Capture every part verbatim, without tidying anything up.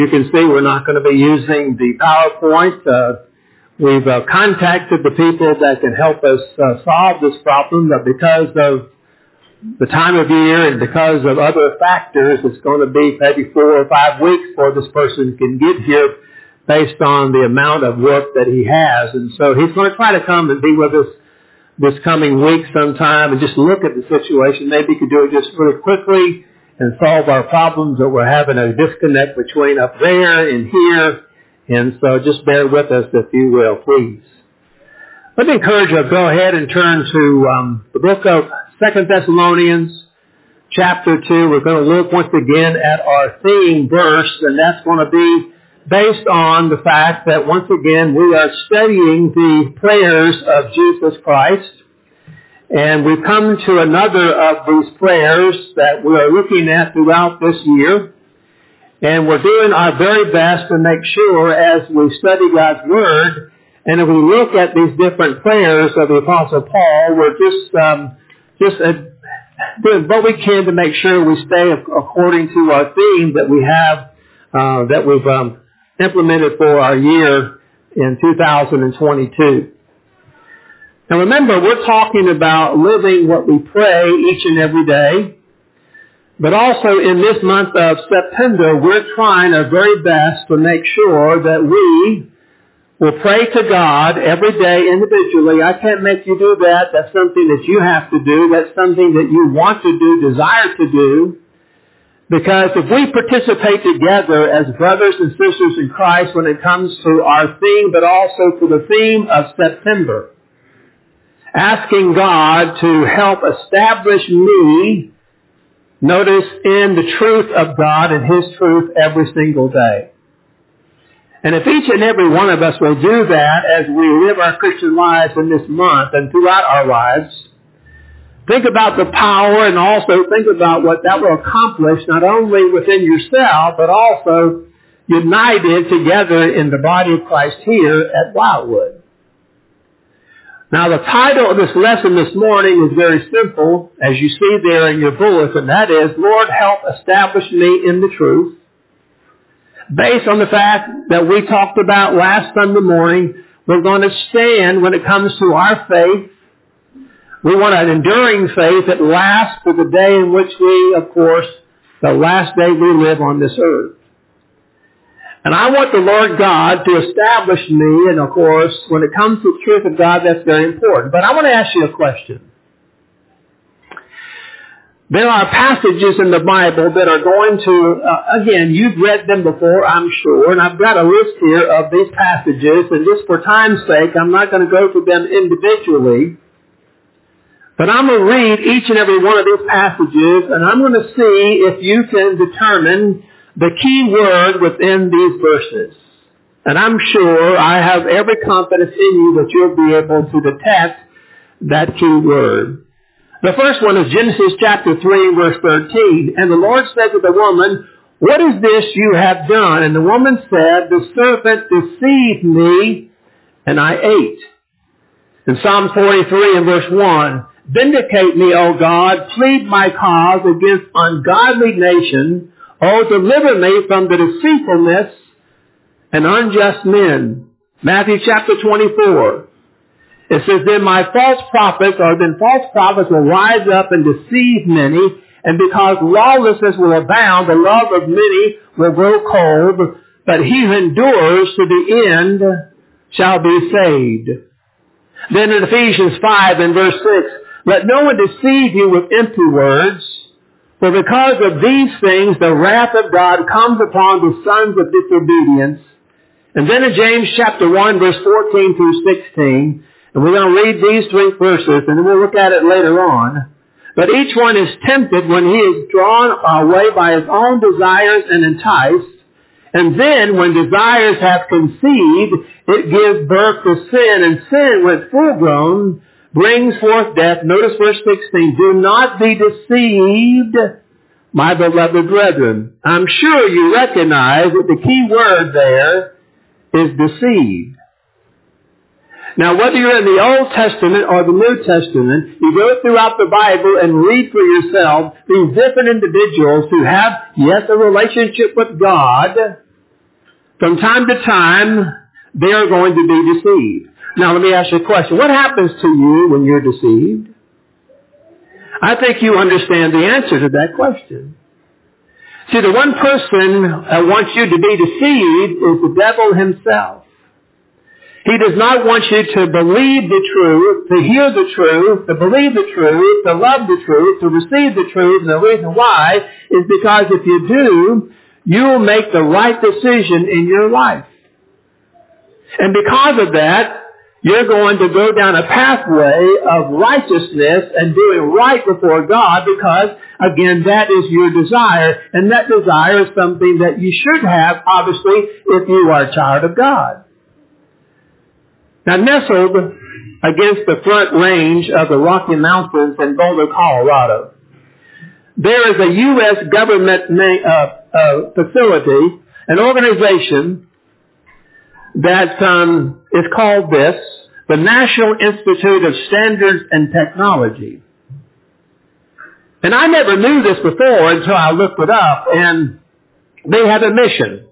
You can see we're not going to be using the PowerPoint. Uh, we've uh, contacted the people that can help us uh, solve this problem, but because of the time of year and because of other factors, it's going to be maybe four or five weeks before this person can get here based on the amount of work that he has. And so he's going to try to come and be with us this coming week sometime and just look at the situation. Maybe he could do it just really quickly and solve our problems, that we're having a disconnect between up there and here. And so just bear with us, if you will, please. Let me encourage you to go ahead and turn to um, the book of Second Thessalonians, chapter two. We're going to look once again at our theme verse, and that's going to be based on the fact that once again we are studying the prayers of Jesus Christ. And we've come to another of these prayers that we are looking at throughout this year. And we're doing our very best to make sure as we study God's Word, and if we look at these different prayers of the Apostle Paul, we're just, um, just uh, doing what we can to make sure we stay according to our theme that we have, uh, that we've um, implemented for our year in two thousand twenty-two. Now remember, we're talking about living what we pray each and every day. But also in this month of September, we're trying our very best to make sure that we will pray to God every day individually. I can't make you do that. That's something that you have to do. That's something that you want to do, desire to do. Because if we participate together as brothers and sisters in Christ when it comes to our theme, but also to the theme of September, asking God to help establish me, notice, in the truth of God and His truth every single day. And if each and every one of us will do that as we live our Christian lives in this month and throughout our lives, think about the power and also think about what that will accomplish not only within yourself, but also united together in the body of Christ here at Wildwood. Now, the title of this lesson this morning is very simple, as you see there in your bulletin. That is, Lord, help establish me in the truth. Based on the fact that we talked about last Sunday morning, we're going to stand when it comes to our faith. We want an enduring faith that lasts for the day in which we, of course, the last day we live on this earth. And I want the Lord God to establish me, and of course, when it comes to the truth of God, that's very important. But I want to ask you a question. There are passages in the Bible that are going to, uh, again, you've read them before, I'm sure, and I've got a list here of these passages, and just for time's sake, I'm not going to go through them individually. But I'm going to read each and every one of these passages, and I'm going to see if you can determine the key word within these verses. And I'm sure I have every confidence in you that you'll be able to detect that key word. The first one is Genesis chapter three, verse thirteen. And the Lord said to the woman, "What is this you have done?" And the woman said, "The serpent deceived me, and I ate." In Psalm forty-three and verse one, "Vindicate me, O God, plead my cause against ungodly nation. Oh, deliver me from the deceitfulness and unjust men." Matthew chapter twenty-four. It says, "Then my false prophets, or then false prophets will rise up and deceive many, and because lawlessness will abound, the love of many will grow cold, but he who endures to the end shall be saved." Then in Ephesians five and verse six, "Let no one deceive you with empty words, for because of these things the wrath of God comes upon the sons of disobedience." And then in James chapter one, verse fourteen through sixteen, and we're going to read these three verses, and then we'll look at it later on. "But each one is tempted when he is drawn away by his own desires and enticed. And then when desires have conceived, it gives birth to sin, and sin, when full grown, brings forth death." Notice verse sixteen. "Do not be deceived, my beloved brethren." I'm sure you recognize that the key word there is deceived. Now, whether you're in the Old Testament or the New Testament, you go throughout the Bible and read for yourself these different individuals who have, yes, a relationship with God, from time to time, they are going to be deceived. Now, let me ask you a question. What happens to you when you're deceived? I think you understand the answer to that question. See, the one person that wants you to be deceived is the devil himself. He does not want you to believe the truth, to hear the truth, to believe the truth, to love the truth, to receive the truth. And the reason why is because if you do, you will make the right decision in your life. And because of that, you're going to go down a pathway of righteousness and doing right before God because, again, that is your desire. And that desire is something that you should have, obviously, if you are a child of God. Now, nestled against the front range of the Rocky Mountains in Boulder, Colorado, there is a U S government uh, uh, facility, an organization that um, is called this, the National Institute of Standards and Technology. And I never knew this before until I looked it up, and they have a mission.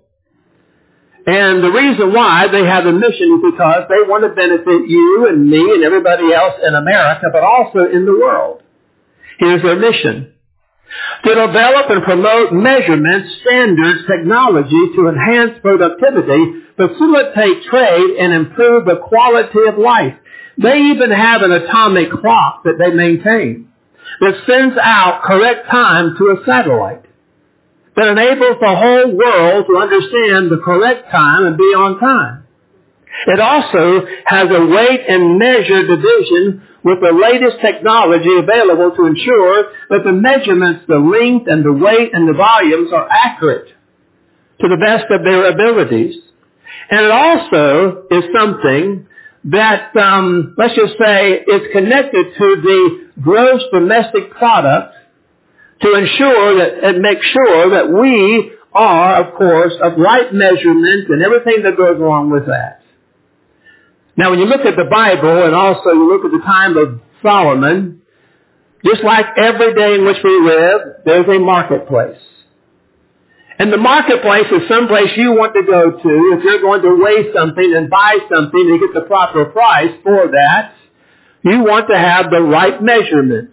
And the reason why they have a mission is because they want to benefit you and me and everybody else in America, but also in the world. Here's their mission: to develop and promote measurement, standards, technology to enhance productivity, facilitate trade, and improve the quality of life. They even have an atomic clock that they maintain that sends out correct time to a satellite that enables the whole world to understand the correct time and be on time. It also has a weight and measure division with the latest technology available to ensure that the measurements, the length and the weight and the volumes are accurate to the best of their abilities. And it also is something that, um, let's just say, is connected to the gross domestic product to ensure that, and make sure that we are, of course, of right measurement and everything that goes along with that. Now, when you look at the Bible and also you look at the time of Solomon, just like every day in which we live, there's a marketplace. And the marketplace is someplace you want to go to if you're going to weigh something and buy something and get the proper price for that. You want to have the right measurement.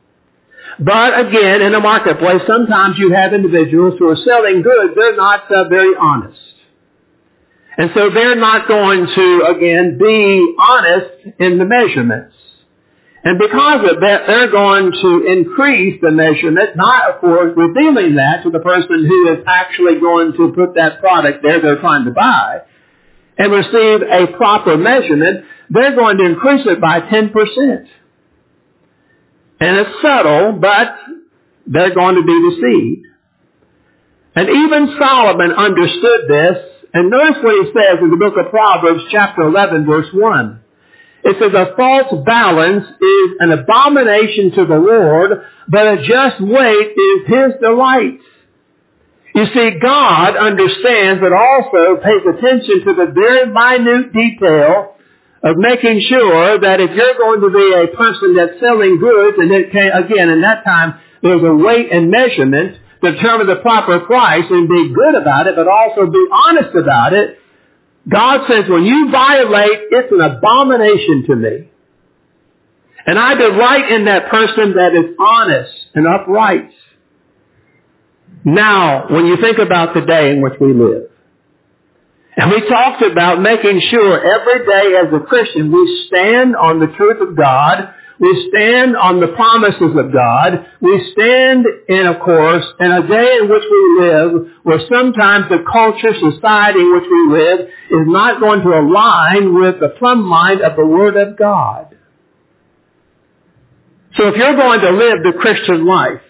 But again, in a marketplace, sometimes you have individuals who are selling goods. They're not uh, very honest. And so they're not going to, again, be honest in the measurements. And because of that, they're going to increase the measurement, not, of course, revealing that to the person who is actually going to put that product there they're trying to buy and receive a proper measurement. They're going to increase it by ten percent. And it's subtle, but they're going to be deceived. And even Solomon understood this. And notice what he says in the book of Proverbs, chapter eleven, verse one. It says, a false balance is an abomination to the Lord, but a just weight is his delight. You see, God understands but also pays attention to the very minute detail of making sure that if you're going to be a person that's selling goods, and it can, again, in that time, there's a weight and measurement to determine the proper price and be good about it, but also be honest about it. God says, when you violate, it's an abomination to me. And I delight in that person that is honest and upright. Now, when you think about the day in which we live, and we talked about making sure every day as a Christian we stand on the truth of God, we stand on the promises of God. We stand in, of course, in a day in which we live where sometimes the culture, society in which we live is not going to align with the plumb line of the Word of God. So if you're going to live the Christian life,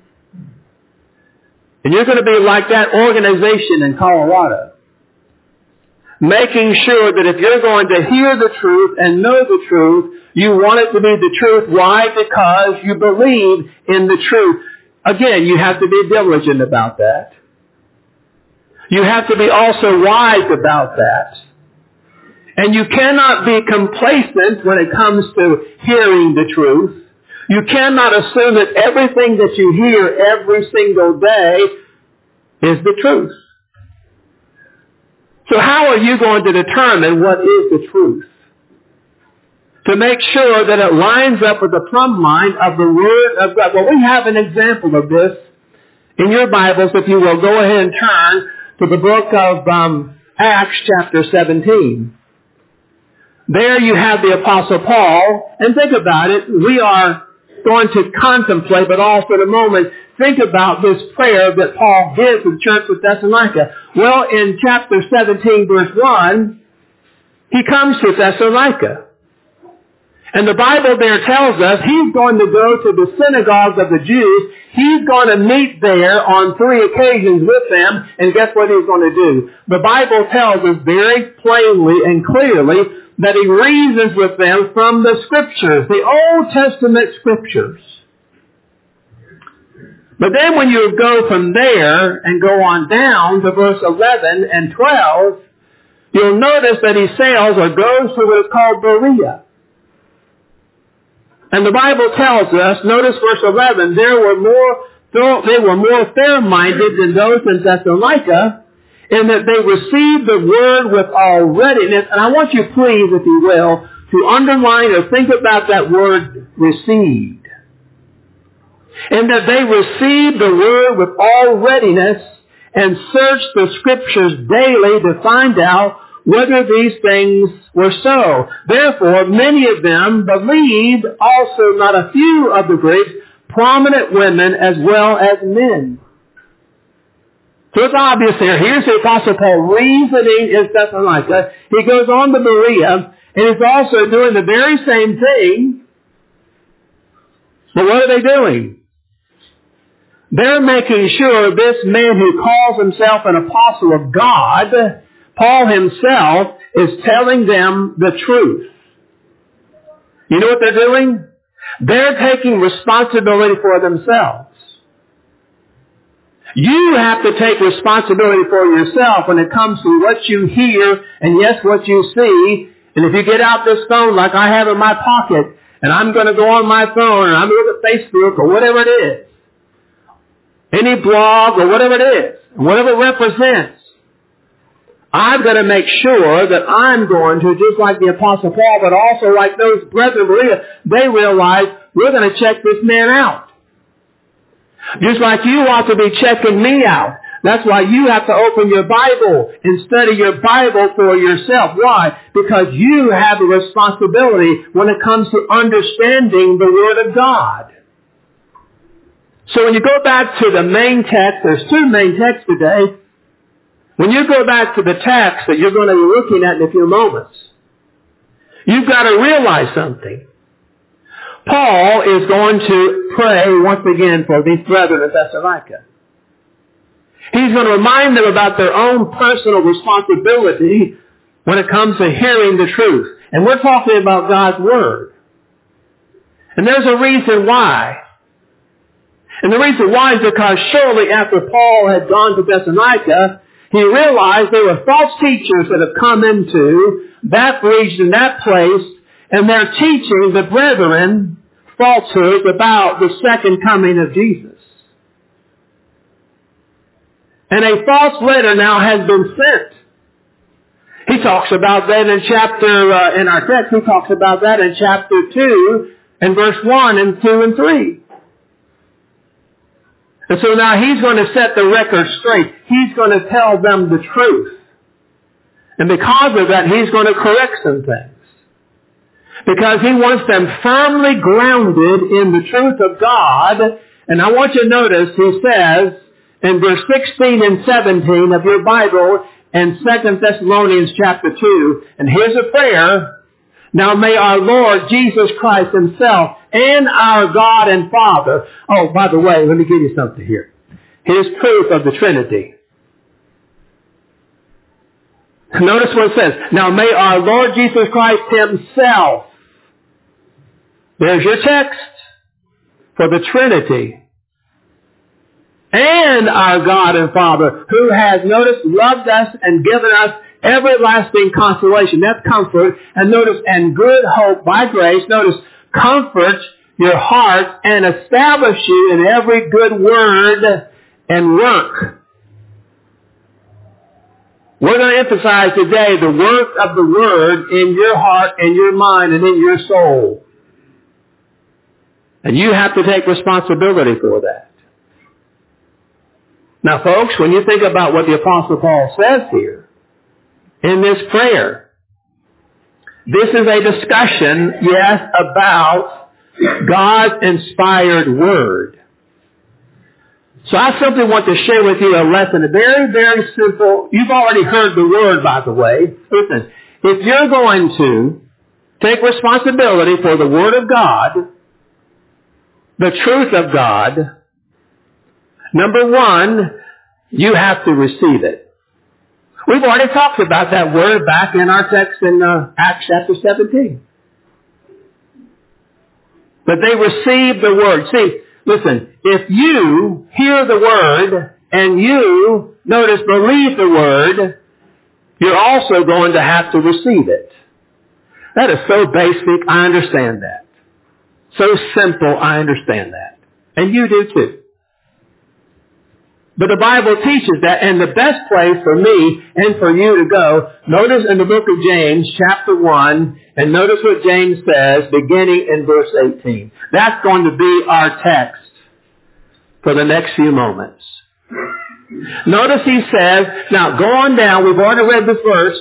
and you're going to be like that organization in Colorado, making sure that if you're going to hear the truth and know the truth, you want it to be the truth. Why? Because you believe in the truth. Again, you have to be diligent about that. You have to be also wise about that. And you cannot be complacent when it comes to hearing the truth. You cannot assume that everything that you hear every single day is the truth. how are you going to determine what is the truth? To make sure that it lines up with the plumb line of the Word of God. Well, we have an example of this in your Bibles. If you will, go ahead and turn to the book of um, Acts chapter seventeen. There you have the Apostle Paul, and think about it. We are going to contemplate, but also in a moment, think about this prayer that Paul gives to the church of Thessalonica. Well, in chapter seventeen, verse one, he comes to Thessalonica. And the Bible there tells us he's going to go to the synagogues of the Jews. He's going to meet there on three occasions with them. And guess what he's going to do? The Bible tells us very plainly and clearly that he reasons with them from the Scriptures, the Old Testament Scriptures. But then when you go from there and go on down to verse eleven and twelve, you'll notice that he sails or goes to what is called Berea. And the Bible tells us, notice verse eleven, there were more, they were more fair-minded than those in Thessalonica, in that they received the word with all readiness. And I want you, please, if you will, to underline or think about that word received. And that they received the word with all readiness and searched the Scriptures daily to find out whether these things were so. Therefore, many of them believed, also not a few of the Greeks, prominent women as well as men. So it's obvious here. Here's the Apostle Paul reasoning in Thessalonica. He goes on to Berea, and he's also doing the very same thing. But what are they doing? They're making sure this man who calls himself an apostle of God, Paul himself, is telling them the truth. You know what they're doing? They're taking responsibility for themselves. You have to take responsibility for yourself when it comes to what you hear and, yes, what you see. And if you get out this phone like I have in my pocket, and I'm going to go on my phone and I'm going to look at Facebook or whatever it is, any blog or whatever it is, whatever it represents, I've got to make sure that I'm going to, just like the Apostle Paul, but also like those brethren, they realize we're going to check this man out. Just like you ought to be checking me out. That's why you have to open your Bible and study your Bible for yourself. Why? Because you have a responsibility when it comes to understanding the Word of God. So when you go back to the main text, there's two main texts today. When you go back to the text that you're going to be looking at in a few moments, you've got to realize something. Paul is going to pray once again for these brethren of Thessalonica. He's going to remind them about their own personal responsibility when it comes to hearing the truth. And we're talking about God's Word. And there's a reason why. And the reason why is because shortly after Paul had gone to Thessalonica, he realized there were false teachers that have come into that region, that place, and they're teaching the brethren falsehoods about the second coming of Jesus. And a false letter now has been sent. He talks about that in chapter, uh, in our text, he talks about that in chapter two and verse one and two and three. And so now he's going to set the record straight. He's going to tell them the truth. And because of that, he's going to correct some things. Because he wants them firmly grounded in the truth of God. And I want you to notice, he says in verse sixteen and seventeen of your Bible in Second Thessalonians chapter two, and here's a prayer. Now may our Lord Jesus Christ himself and our God and Father. Oh, by the way, let me give you something here. Here's proof of the Trinity. Notice what it says. Now may our Lord Jesus Christ himself. There's your text for the Trinity. And our God and Father, who has, notice, loved us and given us everlasting consolation. That's comfort. And notice, and good hope by grace. Notice, comfort your heart and establish you in every good word and work. We're going to emphasize today the work of the Word in your heart and your mind and in your soul. And you have to take responsibility for that. Now, folks, when you think about what the Apostle Paul says here in this prayer, this is a discussion, yes, about God's inspired Word. So I simply want to share with you a lesson, a very, very simple. You've already heard the Word, by the way. Listen, if you're going to take responsibility for the Word of God, the truth of God, number one, you have to receive it. We've already talked about that word back in our text in uh, Acts chapter seventeen. But they received the Word. See, listen, if you hear the Word and you, notice, believe the Word, you're also going to have to receive it. That is so basic, I understand that. So simple, I understand that. And you do too. But the Bible teaches that, and the best place for me and for you to go, notice in the book of James, chapter one, and notice what James says, beginning in verse eighteen. That's going to be our text for the next few moments. Notice he says, now go on down, we've already read this verse.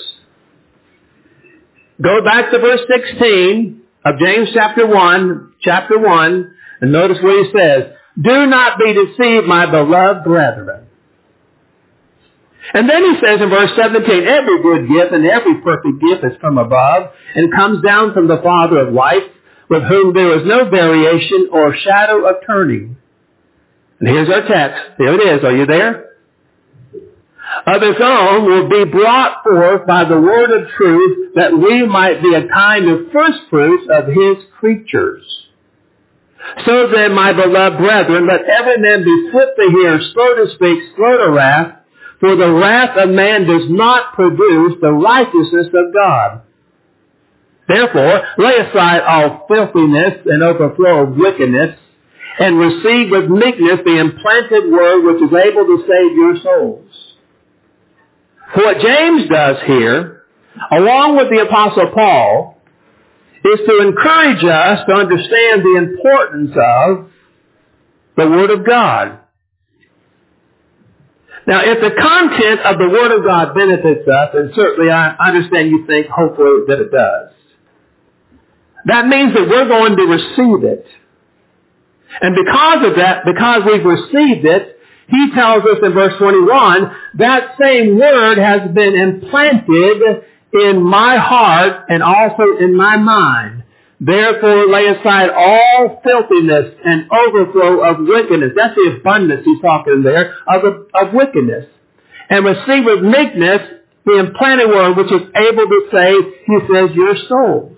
Go back to verse sixteen of James chapter one, chapter one, and notice what he says. Do not be deceived, my beloved brethren. And then he says in verse seventeen, every good gift and every perfect gift is from above and comes down from the Father of lights, with whom there is no variation or shadow of turning. And here's our text. Here it is. Are you there? Of his own will be brought forth by the word of truth, that we might be a kind of first fruits of his creatures. So then, my beloved brethren, let every man be swift to hear, slow to speak, slow to wrath, for the wrath of man does not produce the righteousness of God. Therefore, lay aside all filthiness and overflow of wickedness, and receive with meekness the implanted word which is able to save your souls. What James does here, along with the Apostle Paul, is to encourage us to understand the importance of the Word of God. Now, if the content of the Word of God benefits us, and certainly I understand you think, hopefully, that it does, that means that we're going to receive it. And because of that, because we've received it, he tells us in verse twenty-one, that same Word has been implanted in my heart and also in my mind. Therefore lay aside all filthiness and overflow of wickedness. That's the abundance he's talking there, of, of wickedness. And receive with meekness the implanted word which is able to save, he says, your souls.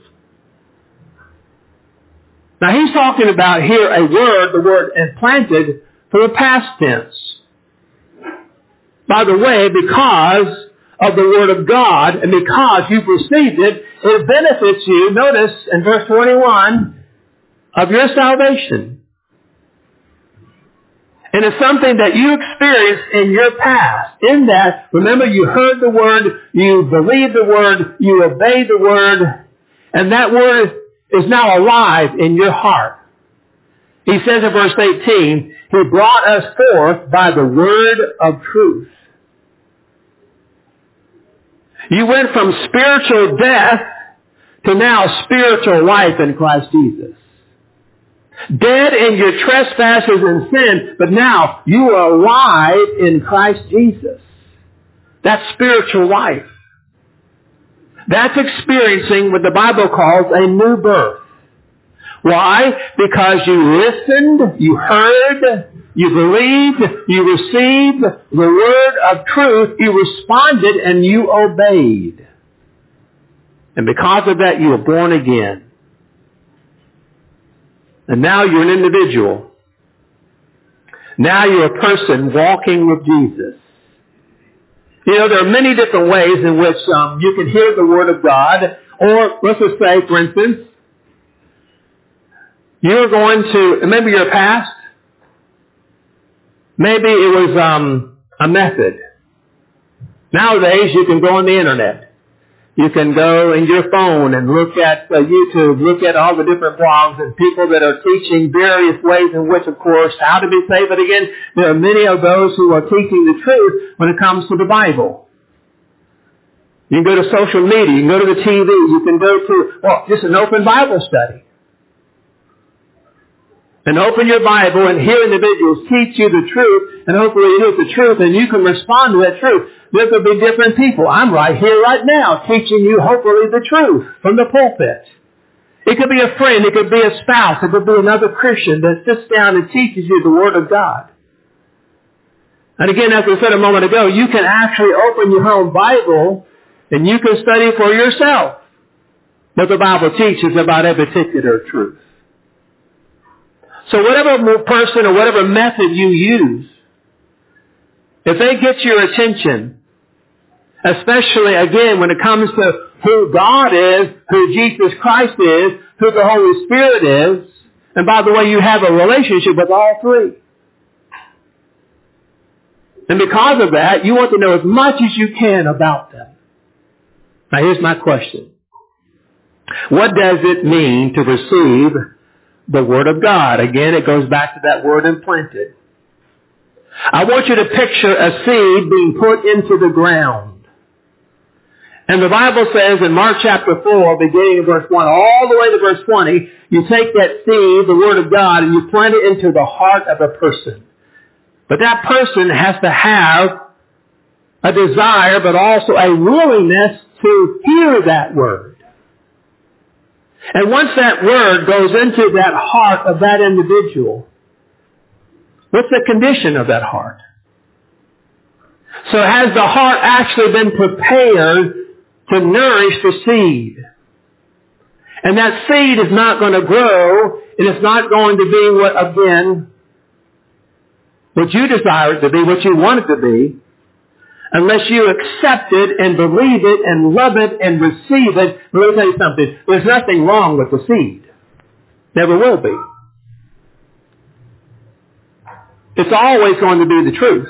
Now he's talking about here a word, the word implanted, for the past tense. By the way, because of the Word of God, and because you've received it, it benefits you, notice in verse twenty-one, of your salvation. And it's something that you experienced in your past. In that, remember, you heard the Word, you believed the Word, you obeyed the Word, and that Word is now alive in your heart. He says in verse eighteen, He brought us forth by the word of truth. You went from spiritual death to now spiritual life in Christ Jesus. Dead in your trespasses and sin, but now you are alive in Christ Jesus. That's spiritual life. That's experiencing what the Bible calls a new birth. Why? Because you listened, you heard, you believed, you received the word of truth, you responded, and you obeyed. And because of that, you were born again. And now you're an individual. Now you're a person walking with Jesus. You know, there are many different ways in which um, you can hear the Word of God. Or, let's just say, for instance, you're going to, remember your past? Maybe it was um, a method. Nowadays, you can go on the internet. You can go in your phone and look at uh, YouTube, look at all the different blogs and people that are teaching various ways in which, of course, how to be saved. But again, there are many of those who are teaching the truth when it comes to the Bible. You can go to social media. You can go to the T V. You can go to, well, just an open Bible study. And open your Bible and hear individuals teach you the truth, and hopefully you know the truth, and you can respond to that truth. There could be different people. I'm right here, right now, teaching you hopefully the truth from the pulpit. It could be a friend. It could be a spouse. It could be another Christian that sits down and teaches you the Word of God. And again, as I said a moment ago, you can actually open your own Bible and you can study for yourself what the Bible teaches about a particular truth. So whatever person or whatever method you use, if they get your attention, especially again when it comes to who God is, who Jesus Christ is, who the Holy Spirit is, and by the way, you have a relationship with all three. And because of that, you want to know as much as you can about them. Now here's my question. What does it mean to receive the Word of God? Again, it goes back to that word implanted. I want you to picture a seed being put into the ground. And the Bible says in Mark chapter four, beginning in verse one, all the way to verse twenty, you take that seed, the Word of God, and you plant it into the heart of a person. But that person has to have a desire, but also a willingness to hear that Word. And once that Word goes into that heart of that individual, what's the condition of that heart? So has the heart actually been prepared to nourish the seed? And that seed is not going to grow, and it's not going to be what, again, what you desire it to be, what you want it to be, unless you accept it and believe it and love it and receive it. But let me tell you something. There's nothing wrong with the seed. Never will be. It's always going to be the truth.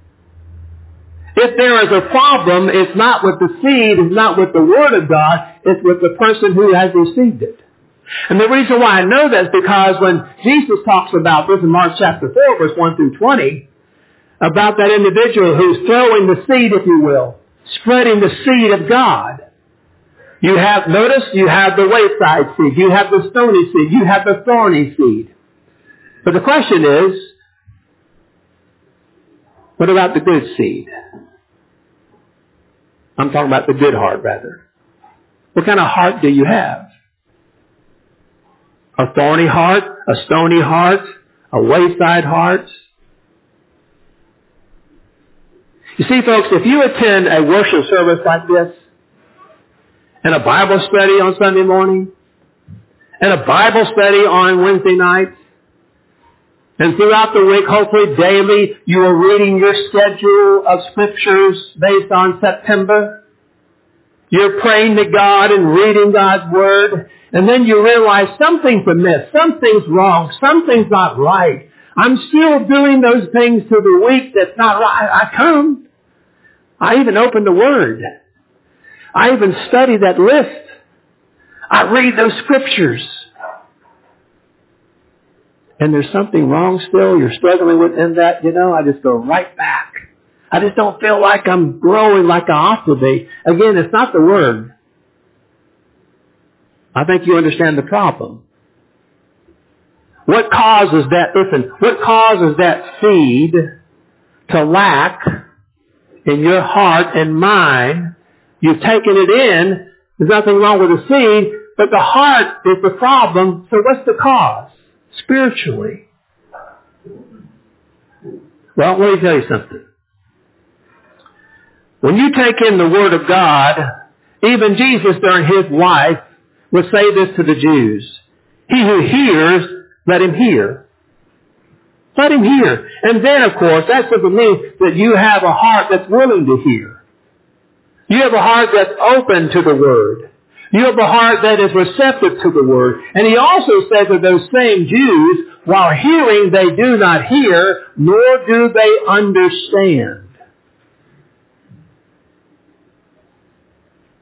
If there is a problem, it's not with the seed, it's not with the Word of God, it's with the person who has received it. And the reason why I know that is because when Jesus talks about this in Mark chapter four, verse one through twenty, about that individual who's throwing the seed, if you will, spreading the seed of God. You have, notice, you have the wayside seed, you have the stony seed, you have the thorny seed. But the question is, what about the good seed? I'm talking about the good heart, rather. What kind of heart do you have? A thorny heart, a stony heart, a wayside heart? You see, folks, if you attend a worship service like this, and a Bible study on Sunday morning, and a Bible study on Wednesday nights, and throughout the week, hopefully daily, you are reading your schedule of scriptures based on September. You're praying to God and reading God's Word, and then you realize something's amiss, something's wrong, something's not right. I'm still doing those things to the week that's not right. I come. I even open the Word. I even study that list. I read those scriptures. And there's something wrong still, you're struggling with in that, you know, I just go right back. I just don't feel like I'm growing like I ought to be. Again, it's not the Word. I think you understand the problem. What causes that, listen, what causes that seed to lack in your heart and mind? You've taken it in. There's nothing wrong with the seed, but the heart is the problem. So what's the cause? Spiritually. Well, let me tell you something. When you take in the Word of God, even Jesus during His life would say this to the Jews. He who hears, let him hear. Let him hear. And then, of course, that simply means that you have a heart that's willing to hear. You have a heart that's open to the Word. You have a heart that is receptive to the Word. And He also said to those same Jews, while hearing they do not hear, nor do they understand.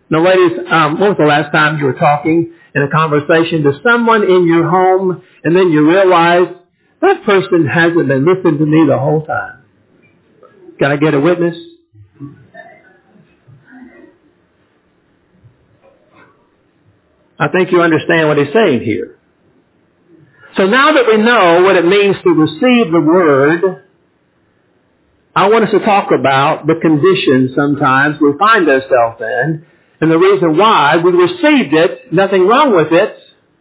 Now, ladies, um, when was the last time you were talking in a conversation to someone in your home and then you realize that person hasn't been listening to me the whole time? Can I get a witness? I think you understand what he's saying here. So now that we know what it means to receive the Word, I want us to talk about the conditions sometimes we find ourselves in and the reason why we received it, nothing wrong with it,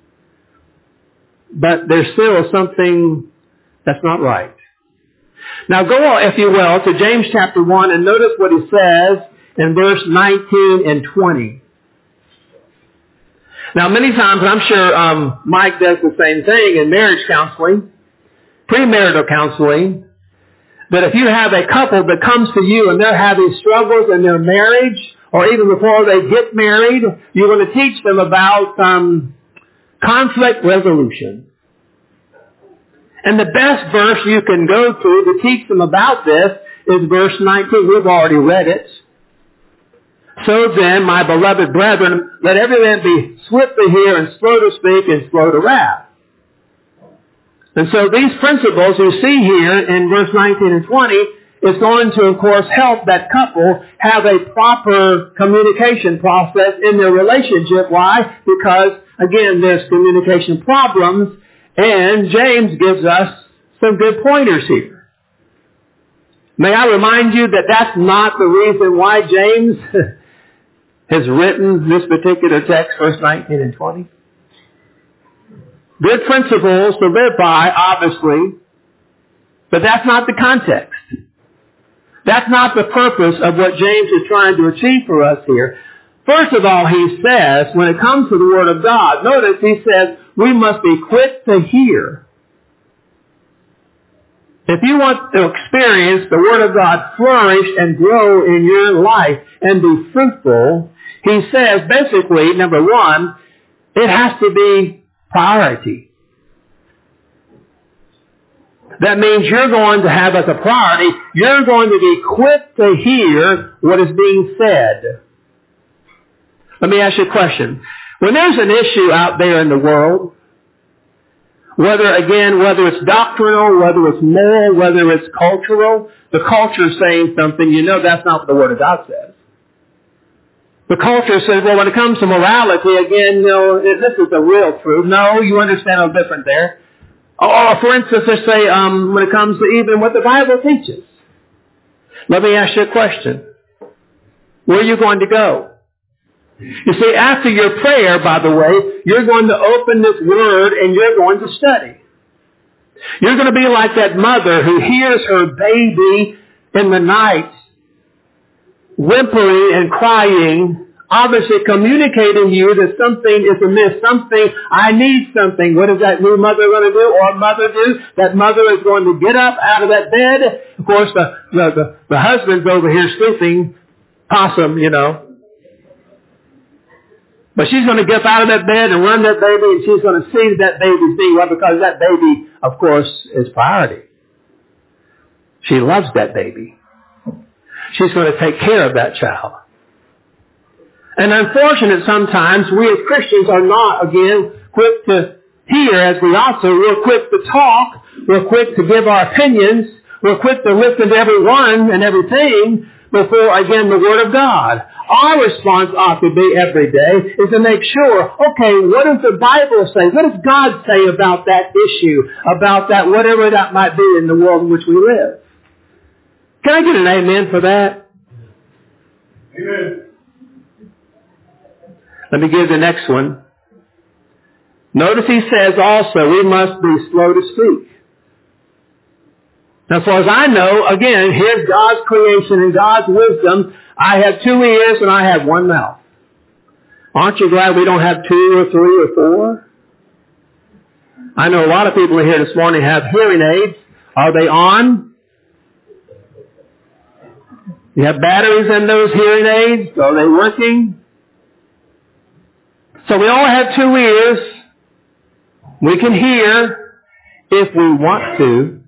but there's still something that's not right. Now go on, if you will, to James chapter one and notice what he says in verse nineteen and twenty. Now many times, I'm sure um, Mike does the same thing in marriage counseling, premarital counseling, that if you have a couple that comes to you and they're having struggles in their marriage, or even before they get married, you're going to teach them about um, conflict resolution. And the best verse you can go to to teach them about this is verse nineteen. We've already read it. So then, my beloved brethren, let every man be swift to hear and slow to speak and slow to wrath. And so these principles you see here in verse nineteen and twenty is going to, of course, help that couple have a proper communication process in their relationship. Why? Because, again, there's communication problems, and James gives us some good pointers here. May I remind you that that's not the reason why James has written this particular text, verse nineteen and twenty. Good principles to live by, obviously, but that's not the context. That's not the purpose of what James is trying to achieve for us here. First of all, he says, when it comes to the Word of God, notice he says, we must be quick to hear. If you want to experience the Word of God flourish and grow in your life and be fruitful, he says, basically, number one, it has to be priority. That means you're going to have as a priority, you're going to be quick to hear what is being said. Let me ask you a question. When there's an issue out there in the world, whether, again, whether it's doctrinal, whether it's moral, whether it's cultural, the culture is saying something, you know that's not what the Word of God says. The culture says, well, when it comes to morality, again, you know, this is the real truth. No, you understand a little different there. Or, for instance, let's say um, when it comes to even what the Bible teaches. Let me ask you a question. Where are you going to go? You see, after your prayer, by the way, you're going to open this Word and you're going to study. You're going to be like that mother who hears her baby in the night whimpering and crying, obviously communicating to you that something is amiss, something, I need something. What is that new mother going to do or mother do? That mother is going to get up out of that bed. Of course, the, the, the, the husband's over here sleeping, possum, you know. But she's going to get up out of that bed and run that baby, and she's going to see that baby's being well, because that baby, of course, is priority. She loves that baby. She's going to take care of that child. And unfortunately, sometimes we as Christians are not, again, quick to hear as we ought to. We're quick to talk. We're quick to give our opinions. We're quick to listen to everyone and everything before, again, the Word of God. Our response ought to be every day is to make sure, okay, what does the Bible say? What does God say about that issue, about that, whatever that might be in the world in which we live? Can I get an amen for that? Amen. Let me give the next one. Notice he says also we must be slow to speak. Now, as far as I know, again, here's God's creation and God's wisdom. I have two ears and I have one mouth. Aren't you glad we don't have two or three or four? I know a lot of people here this morning have hearing aids. Are they on? You have batteries in those hearing aids? Are they working? So we all have two ears. We can hear if we want to.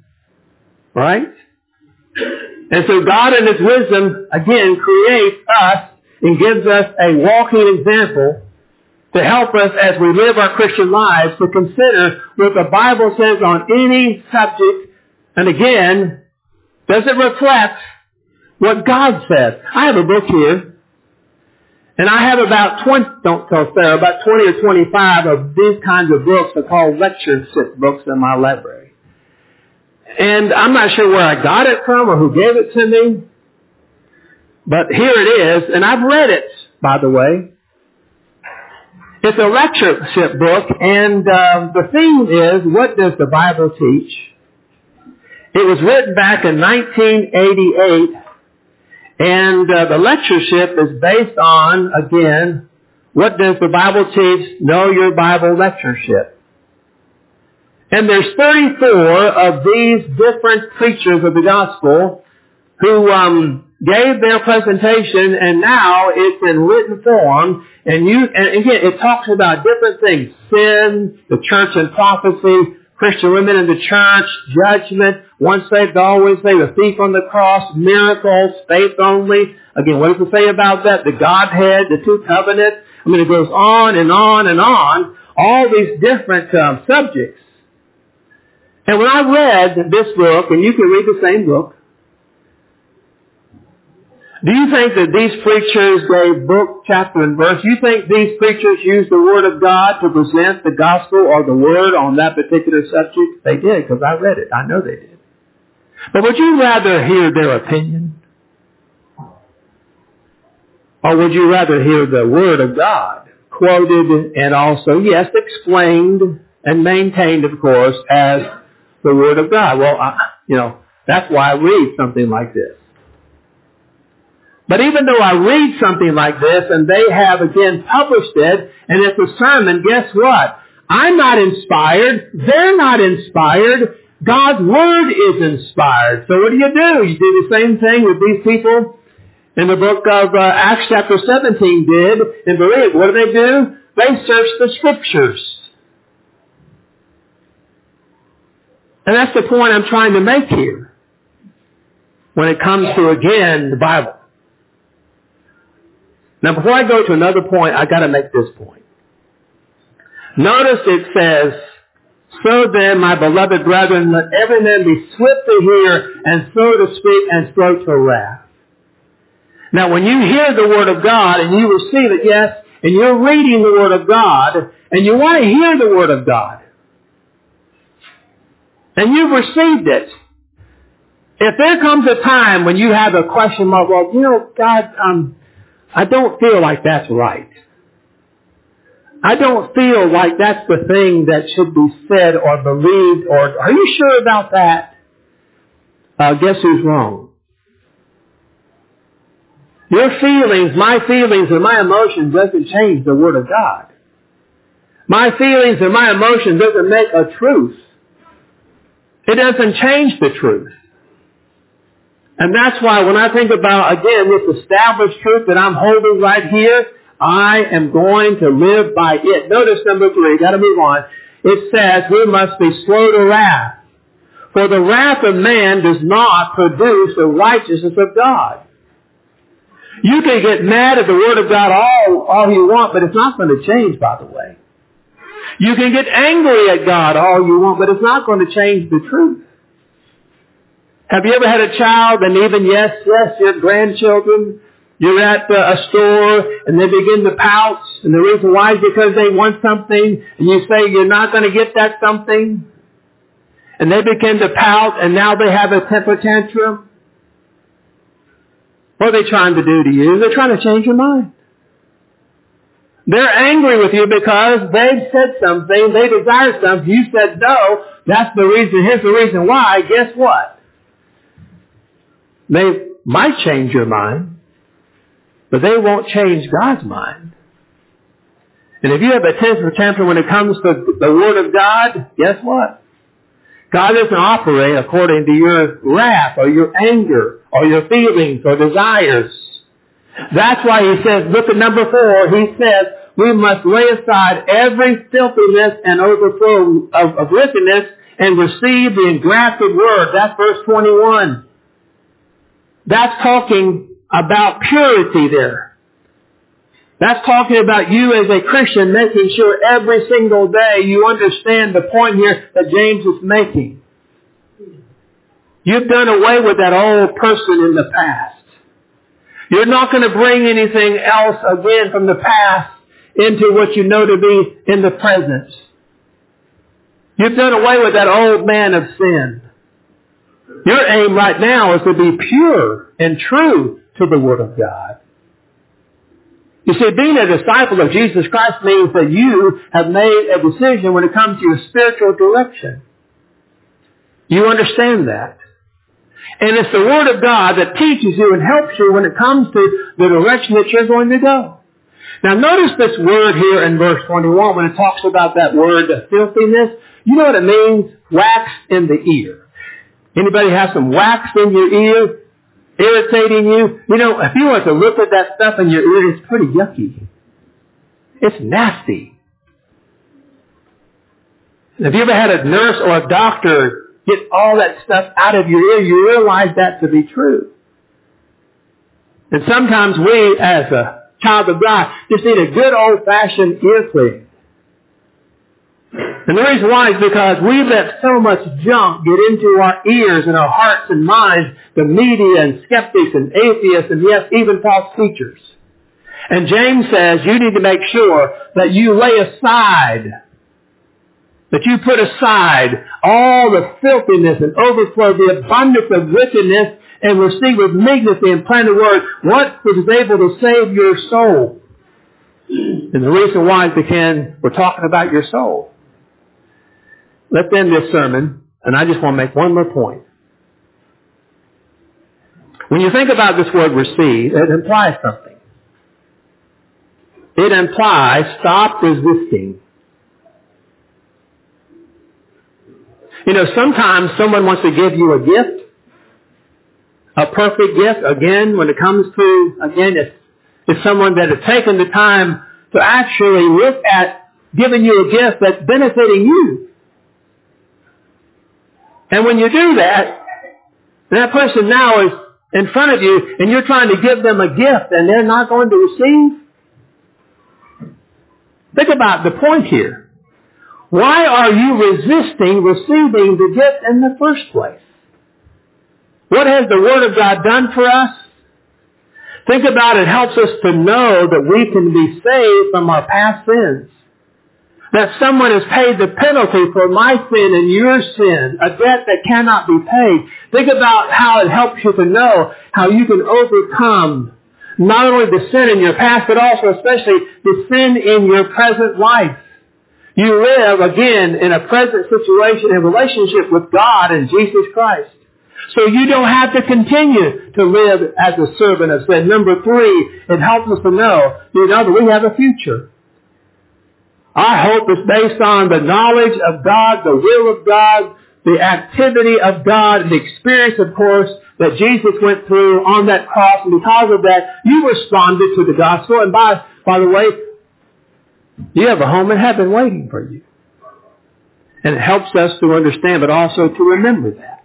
Right? And so God in His wisdom, again, creates us and gives us a walking example to help us as we live our Christian lives to consider what the Bible says on any subject. And again, does it reflect what God says? I have a book here, and I have about twenty, don't tell Sarah, about twenty or twenty-five of these kinds of books are called lectureship books in my library. And I'm not sure where I got it from or who gave it to me, but here it is, and I've read it, by the way. It's a lectureship book, and uh, the theme is, what does the Bible teach? It was written back in nineteen eighty-eight, and uh, the lectureship is based on, again, what does the Bible teach? Know Your Bible lectureship. And there's thirty-four of these different preachers of the gospel who um, gave their presentation, and now it's in written form. And you, and again, it talks about different things: sin, the church and prophecy, Christian women in the church, judgment, once saved, always saved, the thief on the cross, miracles, faith only. Again, what does it say about that? The Godhead, the two covenants. I mean, it goes on and on and on. All these different um, subjects. And when I read this book, and you can read the same book, do you think that these preachers gave book, chapter, and verse? Do you think these preachers used the Word of God to present the gospel or the Word on that particular subject? They did, because I read it. I know they did. But would you rather hear their opinion? Or would you rather hear the Word of God quoted and also, yes, explained and maintained, of course, as the Word of God? Well, I, you know, that's why I read something like this. But even though I read something like this, and they have, again, published it, and it's a sermon, guess what? I'm not inspired. They're not inspired. God's Word is inspired. So what do you do? You do the same thing with these people in the book of uh, Acts chapter seventeen did in Berea. What do they do? They search the Scriptures. And that's the point I'm trying to make here when it comes to, again, the Bible. Now, before I go to another point, I got to make this point. Notice it says, "So then, my beloved brethren, let every man be swift to hear, and slow to speak, and slow to wrath." Now, when you hear the Word of God, and you receive it, yes, and you're reading the Word of God, and you want to hear the Word of God, and you've received it, if there comes a time when you have a question mark, well, you know, God, um, I don't feel like that's right. I don't feel like that's the thing that should be said or believed, or are you sure about that? Uh, guess who's wrong? Your feelings, my feelings, and my emotions doesn't change the Word of God. My feelings and my emotions doesn't make a truth. It doesn't change the truth. And that's why when I think about, again, this established truth that I'm holding right here, I am going to live by it. Notice number three, got to move on. It says we must be slow to wrath. For the wrath of man does not produce the righteousness of God. You can get mad at the Word of God all, all you want, but it's not going to change, by the way. You can get angry at God all you want, but it's not going to change the truth. Have you ever had a child, and even, yes, yes, your grandchildren, you're at a store, and they begin to pout, and the reason why is because they want something, and you say you're not going to get that something, and they begin to pout, and now they have a temper tantrum? What are they trying to do to you? They're trying to change your mind. They're angry with you because they've said something, they desire something, you said no, that's the reason, here's the reason why. Guess what? They might change your mind, but they won't change God's mind. And if you have a temper tantrum when it comes to the Word of God, guess what? God doesn't operate according to your wrath or your anger or your feelings or desires. That's why he says, look at number four, he says, we must lay aside every filthiness and overflow of, of wickedness and receive the engrafted Word. That's verse twenty-one. That's talking about purity there. That's talking about you as a Christian making sure every single day you understand the point here that James is making. You've done away with that old person in the past. You're not going to bring anything else again from the past into what you know to be in the present. You've done away with that old man of sin. Your aim right now is to be pure and true to the Word of God. You see, being a disciple of Jesus Christ means that you have made a decision when it comes to your spiritual direction. You understand that. And it's the Word of God that teaches you and helps you when it comes to the direction that you're going to go. Now notice this word here in verse twenty-one when it talks about that word, filthiness. You know what it means? Wax in the ear. Anybody have some wax in your ear? Irritating you? You know, if you want to look at that stuff in your ear, it's pretty yucky. It's nasty. Have you ever had a nurse or a doctor get all that stuff out of your ear? You realize that to be true. And sometimes we, as a child of God, just need a good old-fashioned ear cleaning. And the reason why is because we let so much junk get into our ears and our hearts and minds, the media and skeptics and atheists and yes, even false teachers. And James says you need to make sure that you lay aside, that you put aside all the filthiness and overflow, the abundance of wickedness, and receive with dignity and plain word what is able to save your soul. And the reason why is because we're talking about your soul. Let's end this sermon, and I just want to make one more point. When you think about this word receive, it implies something. It implies stop resisting. You know, sometimes someone wants to give you a gift, a perfect gift. Again, when it comes to, again, it's, it's someone that has taken the time to actually look at giving you a gift that's benefiting you. And when you do that, that person now is in front of you and you're trying to give them a gift and they're not going to receive. Think about the point here. Why are you resisting receiving the gift in the first place? What has the Word of God done for us? Think about it. It helps us to know that we can be saved from our past sins. That someone has paid the penalty for my sin and your sin, a debt that cannot be paid. Think about how it helps you to know how you can overcome not only the sin in your past, but also especially the sin in your present life. You live, again, in a present situation, in relationship with God and Jesus Christ. So you don't have to continue to live as a servant of sin. Number three, it helps us to know, you know, that we have a future. Our hope is based on the knowledge of God, the will of God, the activity of God, and the experience, of course, that Jesus went through on that cross. And because of that, you responded to the gospel. And by, by the way, you have a home in heaven waiting for you. And it helps us to understand, but also to remember that.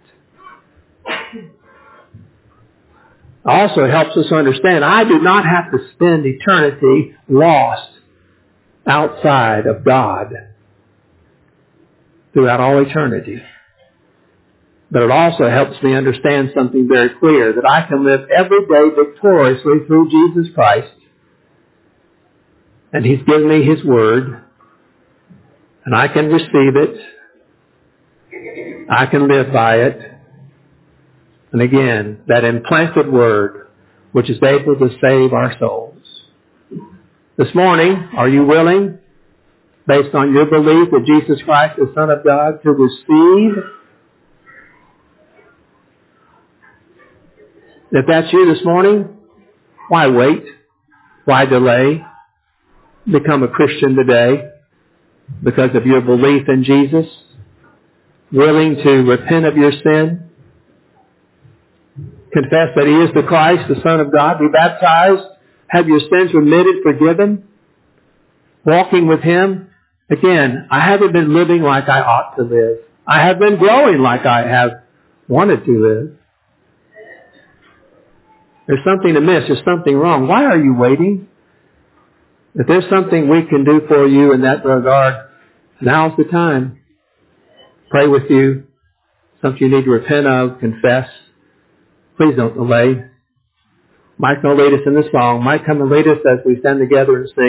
Also, it helps us understand, I do not have to spend eternity lost outside of God throughout all eternity. But it also helps me understand something very clear, that I can live every day victoriously through Jesus Christ. And He's given me His Word. And I can receive it. I can live by it. And again, that implanted Word, which is able to save our souls. This morning, are you willing, based on your belief that Jesus Christ is the Son of God, to receive? If that's you this morning, why wait? Why delay? Become a Christian today because of your belief in Jesus. Willing to repent of your sin. Confess that He is the Christ, the Son of God. Be baptized. Have your sins remitted, forgiven. Walking with Him. Again, I haven't been living like I ought to live. I have been growing like I have wanted to live. There's something amiss. There's something wrong. Why are you waiting? If there's something we can do for you in that regard, now's the time. Pray with you. Something you need to repent of, confess. Please don't delay. Mike will lead us in the song. Mike, come and lead us as we stand together and sing.